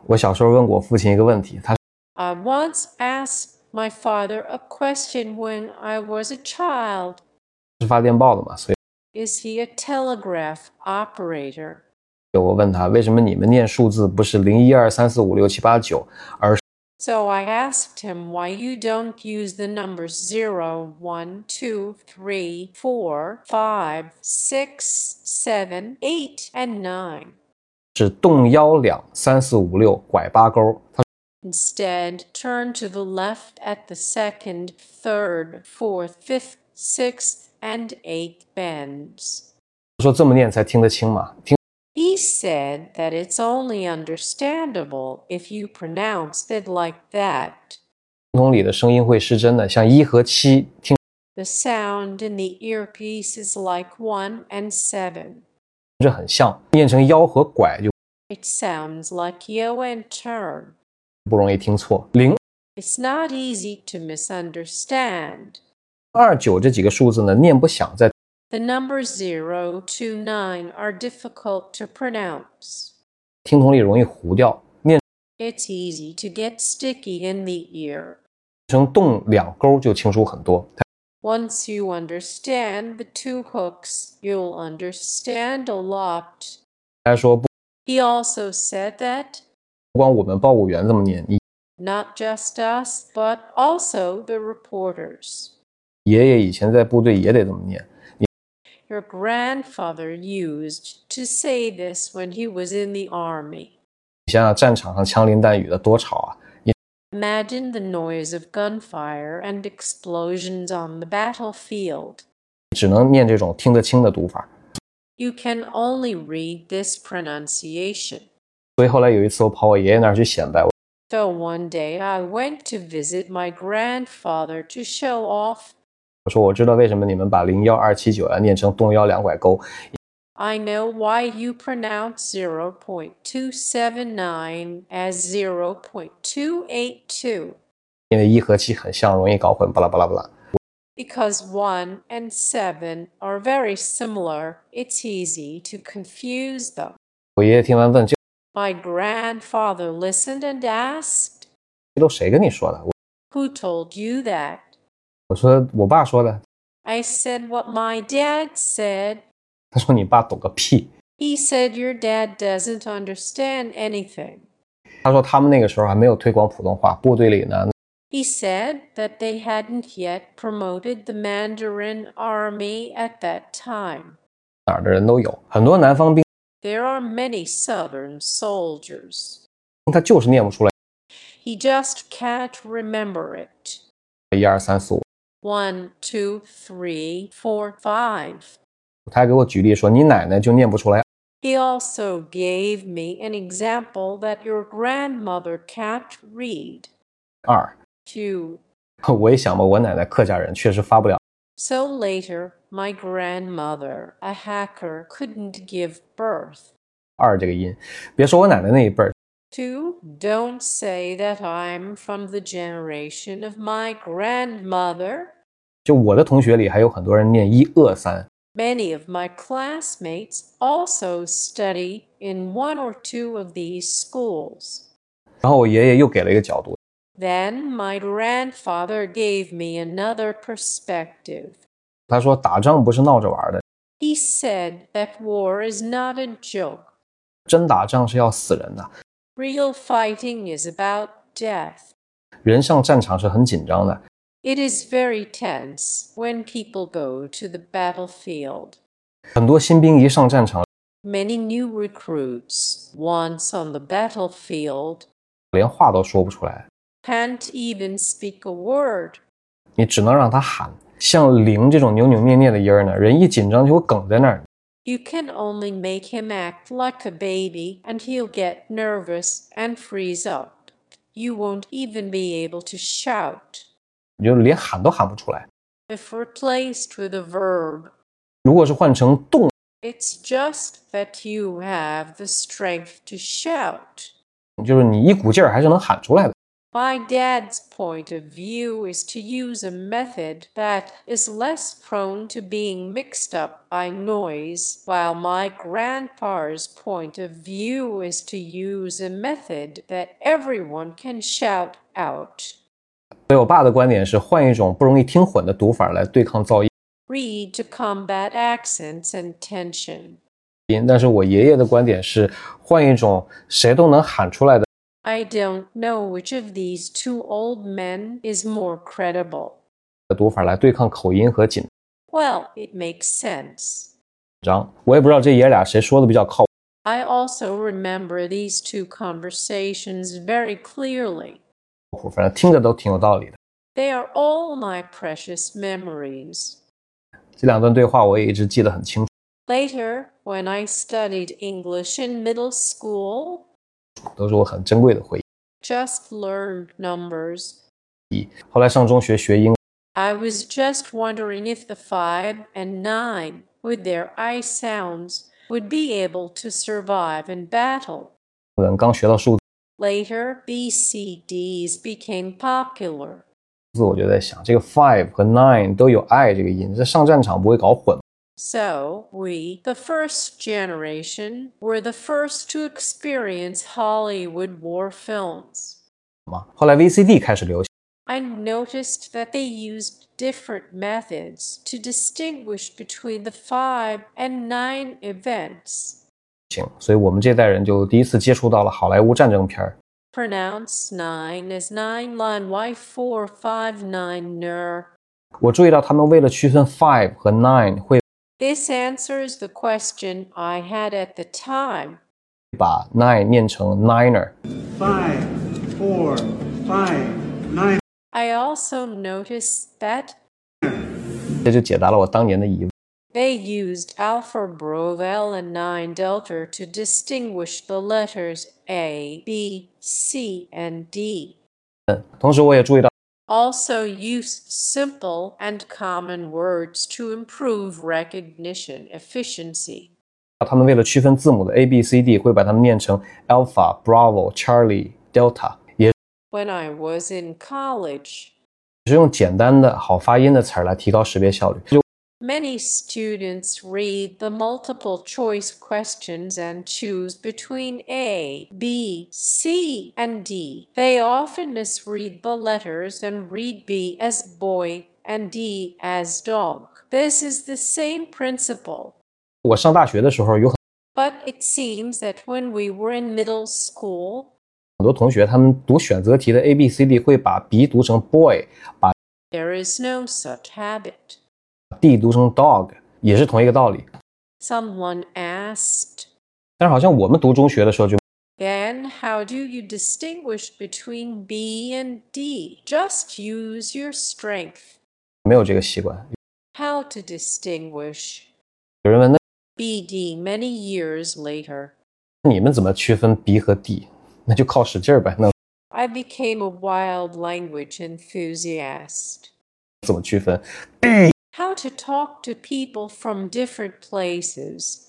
我小时候问过我父亲一个问题，他 I once asked my father a question when I was a child. 是发电报的嘛，所以 Is he a telegraph operator? 我问他为什么你们念数字不是01234567889，而是 So I asked him why you don't use the numbers 0, 1, 2, 3, 4, 5, 6, 7, 8, and 9. 动腰两3456拐八勾。他 Instead, turn to the left at the second, third, fourth, fifth, sixth, and eighth bends. 说这么念才听得清嘛？听 He said that it's only understandable if you pronounced it like that. 筒里的声音会失真的，像1和7听 The sound in the earpiece is like 1 and 7. 着很像，念成腰和拐就 It sounds like yo and turn. 不容易听错。0、 It's not easy to misunderstand. 2、9这几个数字呢，念不响，在 The numbers 0 to 9 are difficult to pronounce. 听筒里容易糊掉，念 It's easy to get sticky in the ear. 成动两勾就清楚很多。 Once you understand the two hooks, you'll understand a lot. 他说不 He also said that 光我们报务员这么念，你 not just us, but also the reporters. 爷爷以前在部队也得这么念。 Your grandfather used to say this when he was in the army. 你想想战场上枪林弹雨的多吵啊！ Imagine the noise of gunfire and explosions on the battlefield. 只能念这种听得清的读法。 You can only read this pronunciation. 所以后来有一次我跑我爷爷那儿去显摆， So one day I went to visit my grandfather to show off. 我说我知道为什么你们把01279要念成动腰两拐钩， I know why you pronounce 0.279 as 0.282. 因为1和7很像，容易搞混，巴拉巴拉巴拉。 Because 1 and 7 are very similar, it's easy to confuse them. 我爷爷听完问这 My grandfather listened and asked, 都谁跟你说的？ Who told you that? 我说我爸说的。 I said what my dad said. 他说你爸懂个屁。 He said your dad doesn't understand anything. 他说他们那个时候还没有推广普通话，部队里呢 He said that they hadn't yet promoted the Mandarin army at that time. 哪儿的人都有，很多南方兵 There are many Southern soldiers. 他就是念不出来 He just can't remember it. 1、2、3、4、5。 1, 2, 3, 4, 5. 他还给我举例说你奶奶就念不出来。 He also gave me an example that your grandmother can't read. 2， 2. 我一想吧，我奶奶客家人确实发不了 So later, my grandmother, a hacker, couldn't give birth. 2这个音。别说我奶奶那一辈儿， 2. Don't say that I'm from the generation of my grandmother. 就我的同学里还有很多人念1、2、3。 Many of my classmates also study in one or two of these schools. 然后我爷爷又给了一个角度， Then my grandfather gave me another perspective. 他说打仗不是闹着玩的， He said that war is not a joke. 真打仗是要死人的， Real fighting is about death. 人上战场是很紧张的。 It is very tense when people go to the battlefield. 很多新兵一上战场 Many new recruits, once on the battlefield, 连话都说不出来， can't even speak a word. 你只能让他喊。像0这种扭扭捏捏的音儿呢，人一紧张就会梗在那儿。 You can only make him act like a baby and he'll get nervous and freeze up. You won't even be able to shout. 你就连喊都喊不出来。 If replaced with a verb, 如果是换成动， it's just that you have the strength to shout. 就是你一股劲儿还是能喊出来的。 My dad's point of view is to use a method that is less prone to being mixed up by noise, while my grandpa's point of view is to use a method that everyone can shout out. 所以我爸的观点是换一种不容易听混的读法来对抗噪音， Read to combat accents and tension. 但是我爷爷的观点是换一种谁都能喊出来的 I don't know which of these two old men is more credible. 读法来对抗口音和紧 Well, it makes sense. 张。我也不知道这爷俩谁说的比较靠谱， I also remember these two conversations very clearly. 反正听着都挺有道理的。 They are all my precious memories. 这两段对话我也一直记得很清楚， Later, when I studied English in middle school, 都是我很珍贵的回 just learned numbers. 忆。后来上中学学英 I was just wondering if the 5 and 9, with their I sounds, would be able to survive in battle. 文，刚学到数 Later, BCDs became popular. 字，我就在想，这个 five 和 nine 都有 I 这个音，在上战场不会搞混 So, we, the first generation, were the first to experience Hollywood war films. 吗？后来 VCD 开始流行， I noticed that they used different methods to distinguish between the 5 and 9 events. 所以我们这代人就第一次接触到了好莱坞战争片。 Pronounce 9 as 9 line Y459 ner. 我注意到他们为了区分 five 和 nine 会 This answers the question I had at the time. 把 nine 念成 niner， 5, 4, 5, 9. I also noticed that 这就解答了我当年的疑问。 they used Alpha Bravo and 9 Delta to distinguish the letters A, B, C, and D. 同时我也注意到 Also use simple and common words to improve recognition efficiency. 他们为了区分字母的 ABCD 会把它们念成 Alpha Bravo Charlie Delta， 也 When I was in college, 是用简单的好发音的词儿来提高识别效率。 many students read the multiple choice questions and choose between A, B, C, and D. They often misread the letters and read B as boy and D as dog. This is the same principle. 我上大学的时候有 But it seems that when we were in middle school, 很多同学他们读选择题的 ABCD 会把 B 读成 boy， 把 there is no such habit. D 读成 dog， 也是同一个道理。 Someone asked, 但是好像我们读中学的时候就 then how do you distinguish between B and D? Just use your strength. 没有这个习惯。 How to distinguish? 有人问那 BD many years later. 你们怎么区分 B 和 D？ 那就靠使劲儿呗，那 I became a wild language enthusiast. 怎么区分 How to talk to people from different places.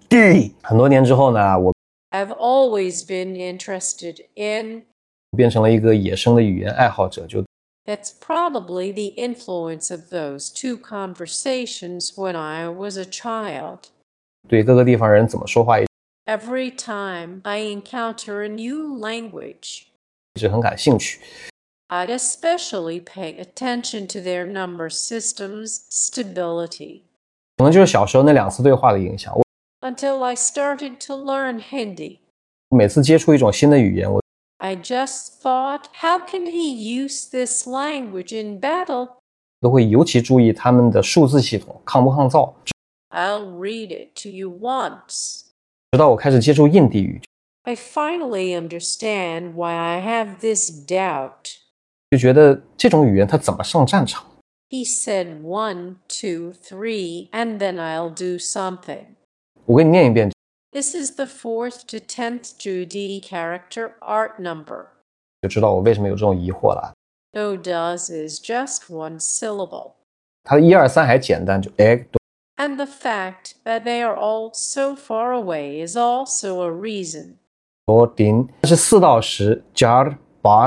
D？ 很多年之后呢，我 I've always been interested in. 变成了一个野生的语言爱好者，就 That's probably the influence of those two conversations when I was a child. 对各个地方人怎么说话一 Every time I encounter a new language, 直很感兴趣。 I'd especially pay attention to their number system's stability. 可能就是小时候那2次对话的影响。我 Until I started to learn Hindi, 每次接触一种新的语言，我 I just thought, how can he use this language in battle? 都会尤其注意他们的数字系统抗不抗造。 I'll read it to you once. 直到我开始接触印地语， I finally understand why I have this doubt. 就觉得这种语言它怎么上战场？ He said 1, 2, 3, and then I'll do something. 我给你念一遍， This is the 4th to 10th Judy character art number. 就知道我为什么有这种疑惑了。 No does is just one syllable. 它的1、2、3还简单，就 egg And the fact that they are all so far away is also a reason. 多丁，但是4到10 jar barge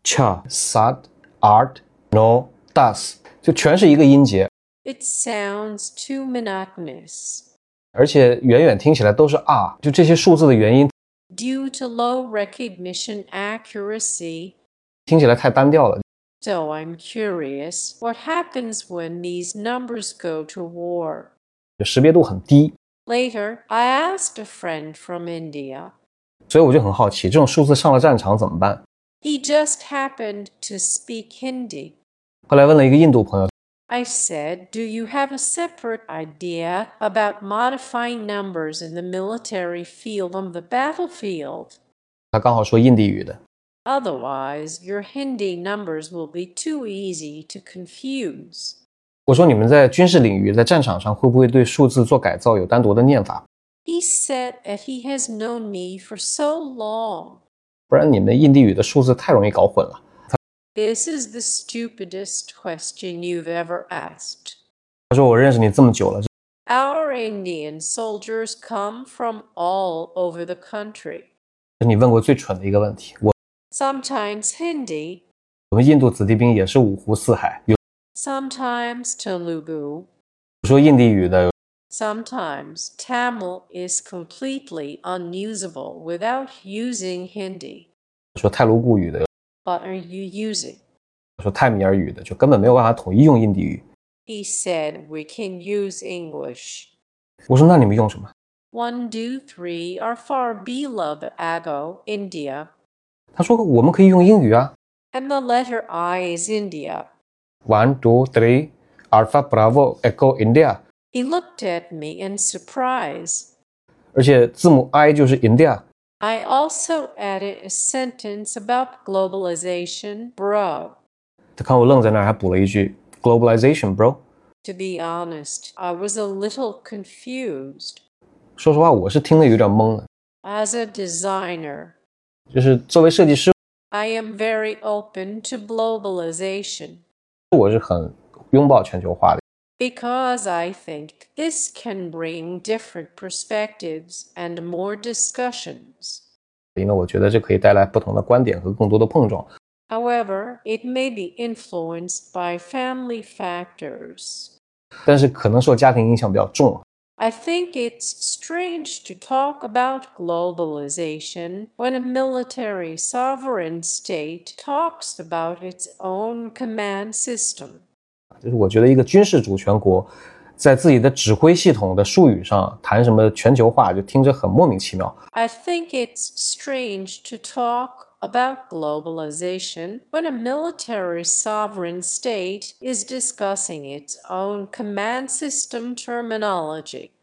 cha, sad, art, no, das，就全是一个音节， It sounds too monotonous. 而且远远听起来都是啊，就这些数字的元音 Due to low recognition accuracy, 听起来太单调了。 so I'm curious what happens when these numbers go to war. 就识别度很低， Later, I asked a friend from India. 所以我就很好奇，这种数字上了战场怎么办？ He just happened to speak Hindi. 后来问了一个印度朋友， I said, "Do you have a separate idea about modifying numbers in the military field on the battlefield? 他刚好说印地语的， Otherwise, your Hindi numbers will be too easy to confuse." 我说你们在军事领域，在战场上会不会对数字做改造，有单独的念法？ He said that he has known me for so long. 不然你们印地语的数字太容易搞混了。 This is the stupidest question you've ever asked. 他说我认识你这么久了， Our Indian soldiers come from all over the country. 这是你问过最蠢的一个问题。 Sometimes Hindi, 我们印度子弟兵也是五湖四海，有 sometimes Telugu, 说印地语的， sometimes Tamil is completely unusable without using Hindi. 说泰卢固语的， What are you using? 说泰米尔语的，就根本没有办法统一用印地语。 He said we can use English. 我说那你们用什么？ 1, 2, 3 are far beloved Ago, India, 他说我们可以用英语啊。 and the letter I is India. 1, 2, 3, Alpha Bravo Echo India， He looked at me in surprise. 而且字母 I 就是 India。 I also added a sentence about globalization, bro. 他看我愣在那儿，还补了一句 Globalization, bro。 To be honest, I was a little confused. 说实话，我是听得有点懵了。 As a designer, 就是作为设计师， I am very open to globalization 我是很拥抱全球化的， because I think this can bring different perspectives and more discussions. 因为我觉得这可以带来不同的观点和更多的碰撞。 However, it may be influenced by family factors. 但是可能受家庭影响比较重。 I think it's strange to talk about globalization when a military sovereign state talks about its own command system. 就是我觉得一个军事主权国在自己的指挥系统的术语上谈什么全球化，就听着很莫名其妙。 I think it's strange to talk about globalization when a military sovereign state is discussing its own command system terminology.